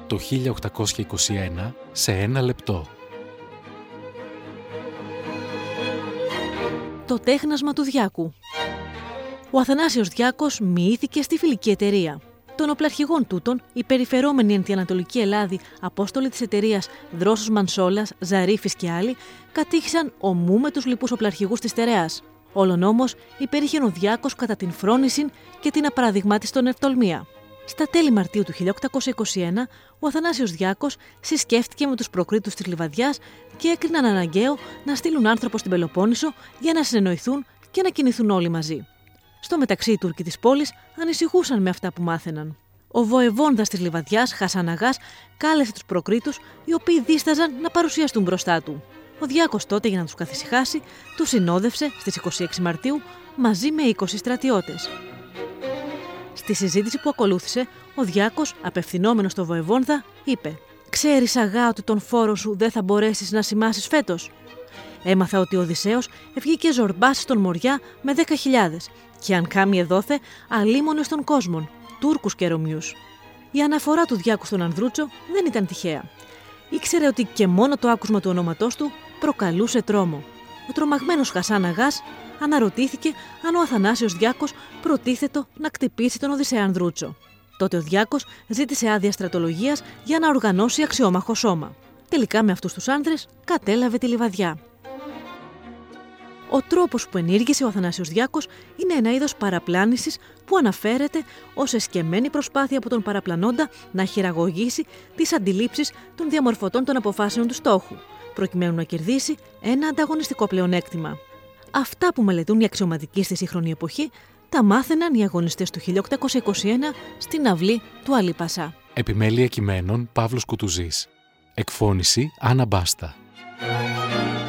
το 1821 σε 1 λεπτό. Το τέχνασμα του Διάκου. Ο Αθανάσιος Διάκος μοιήθηκε στη Φιλική Εταιρεία. Των οπλαρχηγών τούτων, οι περιφερόμενοι εν τη Ανατολική Ελλάδη απόστολοι της εταιρείας Δρόσος Μανσόλας, Ζαρίφης και άλλοι κατήχησαν ομού με τους λοιπούς οπλαρχηγούς της Τερέας. Όλον όμως υπερήχε ο Διάκος κατά την φρόνησιν και την απαραδειγμάτιστον ευτολμία. Στα τέλη Μαρτίου του 1821, ο Αθανάσιος Διάκος συσκέφτηκε με τους προκρίτους της Λιβαδιάς και έκριναν αναγκαίο να στείλουν άνθρωπο στην Πελοπόννησο για να συνεννοηθούν και να κινηθούν όλοι μαζί. Στο μεταξύ, οι Τούρκοι της πόλης ανησυχούσαν με αυτά που μάθαιναν. Ο βοεβόνδας της Λιβαδιάς, Χασάν Αγάς, κάλεσε τους προκρίτους, οι οποίοι δίσταζαν να παρουσιαστούν μπροστά του. Ο Διάκος τότε, για να τους καθησυχάσει, τους συνόδευσε στις 26 Μαρτίου μαζί με 20 στρατιώτες. Στη συζήτηση που ακολούθησε, ο Διάκος, απευθυνόμενος στο βοεβόνδα, είπε: «Ξέρεις, Αγά, ότι τον φόρο σου δεν θα μπορέσεις να σημάσεις φέτος? Έμαθα ότι ο Οδυσσέος βγήκε ζορμπάς στον Μοριά με 10.000 και αν κάμει εδόθε, αλίμονε των κόσμων, Τούρκους και Ρωμιούς». Η αναφορά του Διάκου στον Ανδρούτσο δεν ήταν τυχαία. Ήξερε ότι και μόνο το άκουσμα του ονόματός του προκαλούσε τρόμο. Ο τρομαγμένος Χασάν Αγάς αναρωτήθηκε αν ο Αθανάσιος Διάκος προτίθετο να κτυπήσει τον Οδυσσέα Ανδρούτσο. Τότε ο Διάκος ζήτησε άδεια στρατολογίας για να οργανώσει αξιόμαχο σώμα. Τελικά με αυτούς τους άνδρες κατέλαβε τη Λιβαδιά. Ο τρόπος που ενήργησε ο Αθανάσιος Διάκος είναι ένα είδος παραπλάνησης που αναφέρεται ως εσκεμμένη προσπάθεια από τον παραπλανώντα να χειραγωγήσει τις αντιλήψεις των διαμορφωτών των αποφάσεων του στόχου, προκειμένου να κερδίσει ένα ανταγωνιστικό πλεονέκτημα. Αυτά που μελετούν οι αξιωματικοί στη σύγχρονη εποχή τα μάθαιναν οι αγωνιστές του 1821 στην αυλή του Αλή Πασά. Επιμέλεια κειμένων Παύλος Κουτουζής. Εκφώνηση Άννα Μπάστα.